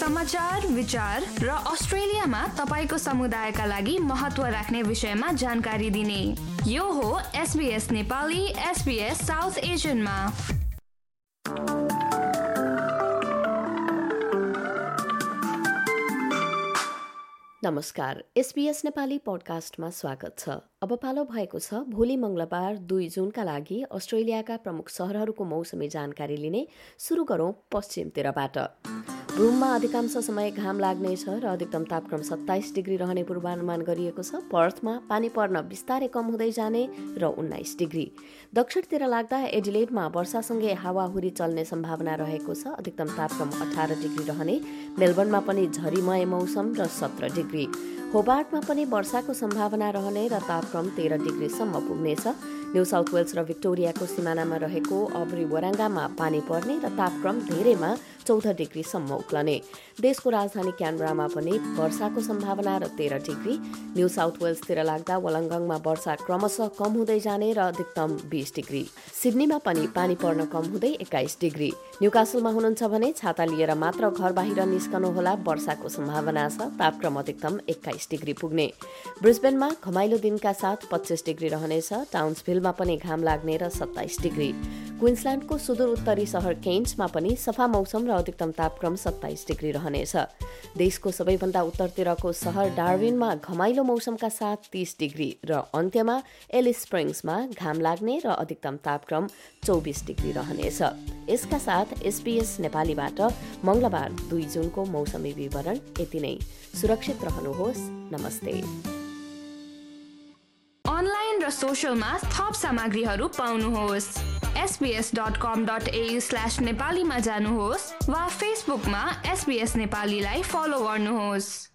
समाचार, विचार र अस्ट्रेलियामा तपाईको समुदायका लागि महत्त्व राख्ने विषयमा जानकारी दिने यो हो SBS नेपाली SBS साउथ एशियनमा। नमस्कार, SBS नेपाली पोडकास्टमा स्वागत छ। अब पालो भएको छ भोलि मंगलबार 2 जुनका लागि अस्ट्रेलियाका प्रमुख शहरहरूको मौसमी जानकारी लिने। सुरु गरौं पश्चिमतिरबाट। ब्रुममा अधिकांश समय घाम लाग्नेछ र अधिकतम तापक्रम 27 डिग्री रहने पूर्वानुमान गरिएको छ। पर्थमा पानी पर्न बिस्तारै कम हुँदै जाने र 19 डिग्री। दक्षिणतिर लाग्दा एडिलेडमा वर्षासँगै हावाहुरी चल्ने सम्भावना रहेको छ। अधिकतम तापक्रम 18 डिग्री रहने। मेलबर्नमा पनि झरीमय मौसम र 17 डिग्री। होबार्टमा पनि वर्षाको सम्भावना रहने र तापक्रम 13 डिग्रीसम्म पुग्नेछ। न्यू साउथ वेल्स र विक्टोरियाको सिमानामा रहेको अब्री वराङ्गामा पानी पर्ने र तापक्रम धेरैमा 14 डिग्रीसम्म उक्लने। देशको राजधानी क्यानबरामा पनि वर्षाको सम्भावना र 13 डिग्री। न्यू साउथ वेल्सतिर लाग्दा वलङ्गङमा वर्षा क्रमशः कम हुँदै जाने र अधिकतम 20 डिग्री। सिडनीमा पनि पानी पर्न कम हुँदै 21 डिग्री। न्यूकासलमा हुनुहुन्छ भने छाता लिएर मात्र घर बाहिर निस्कनुहोला, वर्षाको सम्भावना छ। तापक्रम अधिकतम 21 डिग्री पुग्ने। ब्रिस्बेनमा घमाइलो दिनका साथ 25 डिग्री रहनेछ। टाउन्सभिलमा पनि घाम लाग्ने र 27 डिग्री। क्वीन्सल्यान्डको सुदूर उत्तरी सहर केन्समा पनि सफा मौसम र अधिकतम तापक्रम 27 डिग्री रहनेछ। देशको सबैभन्दा उत्तरतिरको सहर डार्विनमा घमाइलो मौसमका साथ 30 डिग्री र अन्त्यमा एलिस स्प्रिङ्समा घाम लाग्ने र अधिकतम तापक्रम 24 डिग्री रहनेछ। यसका साथ SBS नेपालीबाट मंगलबार 2 जुनको मौसमी विवरण यति नै। सुरक्षित रहनुहोस्। नमस्ते। अनलाइन र सोशलमा थप सामग्रीहरू पाउनुहोस्। sbs.com.au/नेपालीमा जानुहोस् वा फेसबुकमा SBS नेपालीलाई फलो गर्नुहोस्।